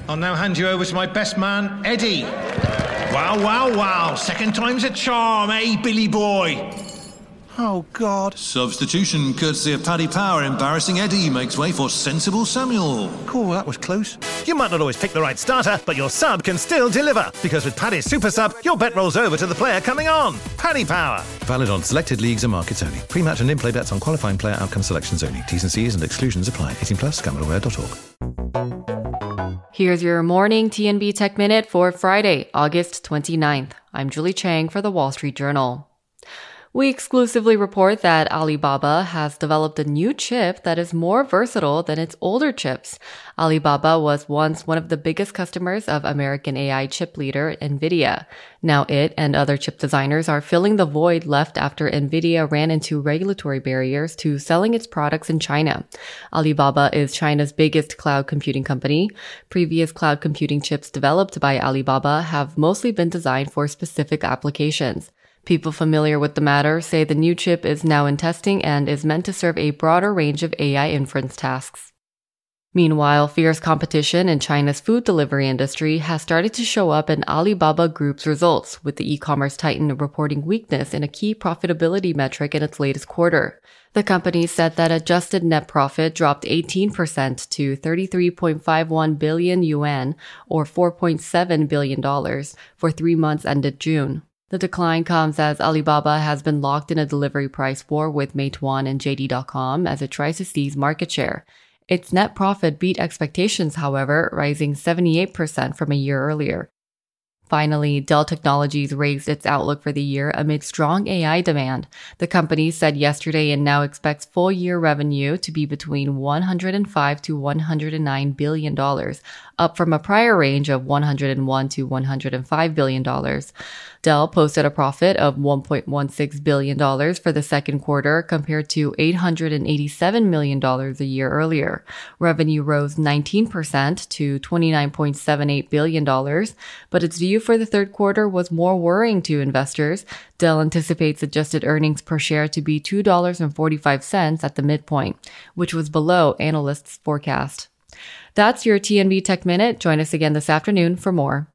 I'll now hand you over to my best man, Eddie. Wow. Second time's a charm, eh, Billy boy? Oh, God. Substitution courtesy of Paddy Power. Embarrassing Eddie makes way for sensible Samuel. Cool, that was close. You might not always pick the right starter, but your sub can still deliver. Because with Paddy's Super Sub, your bet rolls over to the player coming on. Paddy Power. Valid on selected leagues and markets only. Pre-match and in-play bets on qualifying player outcome selections only. T's and C's and exclusions apply. 18+, gambleaware.org. Here's your morning TNB Tech Minute for Friday, August 29th. I'm Julie Chang for The Wall Street Journal. We exclusively report that Alibaba has developed a new chip that is more versatile than its older chips. Alibaba was once one of the biggest customers of American AI chip leader NVIDIA. Now it and other chip designers are filling the void left after NVIDIA ran into regulatory barriers to selling its products in China. Alibaba is China's biggest cloud computing company. Previous cloud computing chips developed by Alibaba have mostly been designed for specific applications. People familiar with the matter say the new chip is now in testing and is meant to serve a broader range of AI inference tasks. Meanwhile, fierce competition in China's food delivery industry has started to show up in Alibaba Group's results, with the e-commerce titan reporting weakness in a key profitability metric in its latest quarter. The company said that adjusted net profit dropped 18% to 33.51 billion yuan, or $4.7 billion, for 3 months ended June. The decline comes as Alibaba has been locked in a delivery price war with Meituan and JD.com as it tries to seize market share. Its net profit beat expectations, however, rising 78% from a year earlier. Finally, Dell Technologies raised its outlook for the year amid strong AI demand. The company said yesterday it now expects full-year revenue to be between $105 to $109 billion, up from a prior range of $101 to $105 billion. Dell posted a profit of $1.16 billion for the second quarter compared to $887 million a year earlier. Revenue rose 19% to $29.78 billion, but its view for the third quarter was more worrying to investors. Dell anticipates adjusted earnings per share to be $2.45 at the midpoint, which was below analysts' forecast. That's your TNB Tech Minute. Join us again this afternoon for more.